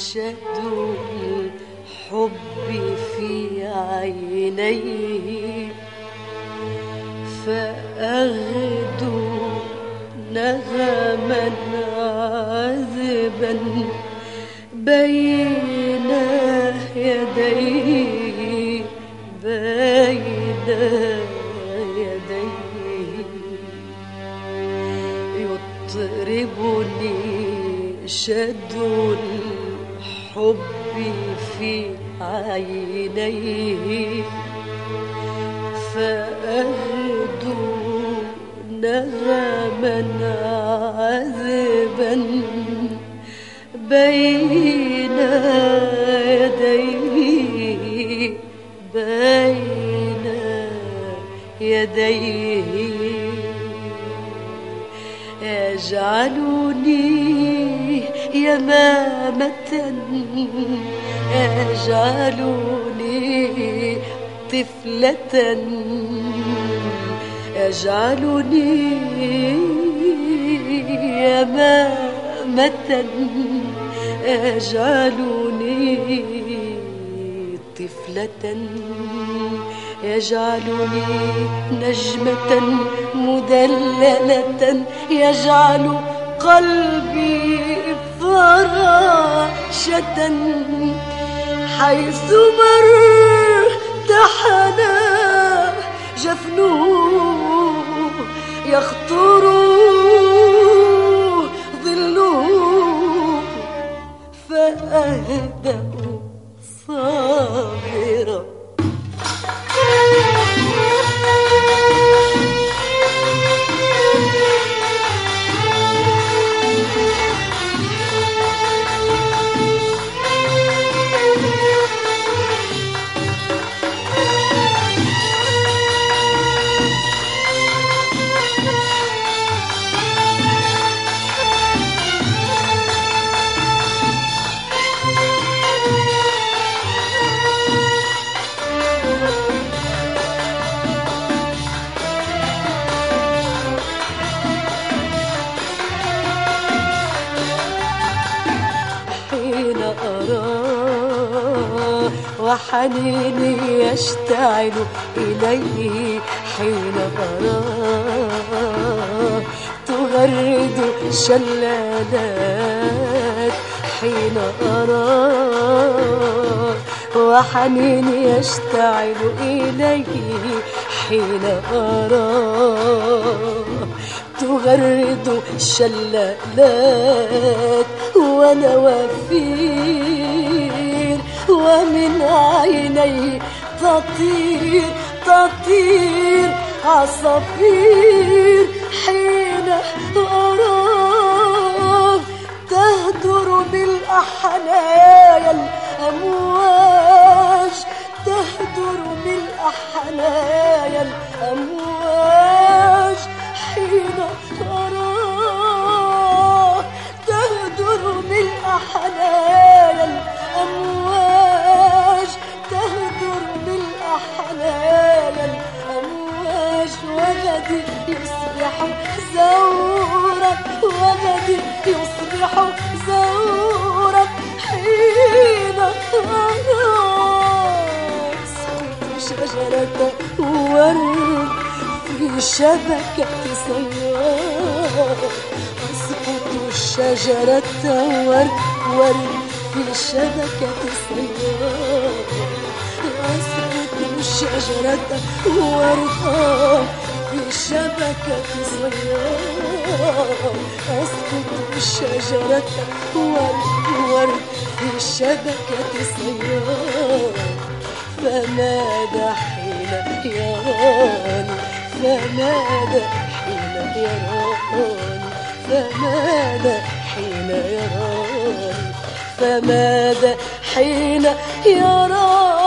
شدوا الحب في عينيه فأغدوا نغما عذبا بين يديه يطربني شد الحب في عينيه فأهدو نغما عذبا بين يديه يجعلوني يمامة يجعلوني طفلة يجعلني يمامة يجعلني طفلة يجعلني نجمة مدللة يجعل قلبي فراشة حيث ارتحنا جفنه يخطر ظله فأهدأ صابرا وحنيني يشتعل إليه حين أراه تغرد شلالات حين أراه وحنيني يشتعل إليه حين أراه تغرد شلالات ونوافير ومن عيني تطير عصافير حين أراه تهدر بالأحنايا الأمواج تهدر بالأحنايا الأمواج حين أراه تهدر بالأحنايا الأمواج تهدر بالأحلام الأمواج وغدي يصبح زورا وغدي يصبح زورا حين سقط شجرة ورد في شبكة صياد أسقط شجرة ورد في شبكة صياد أسقط شجرة ورد في شبكة صياد أسقط شجرة ورد في شبكة صياد فماذا حين يراني فماذا حين يراني فماذا حين يراني فماذا حين يراني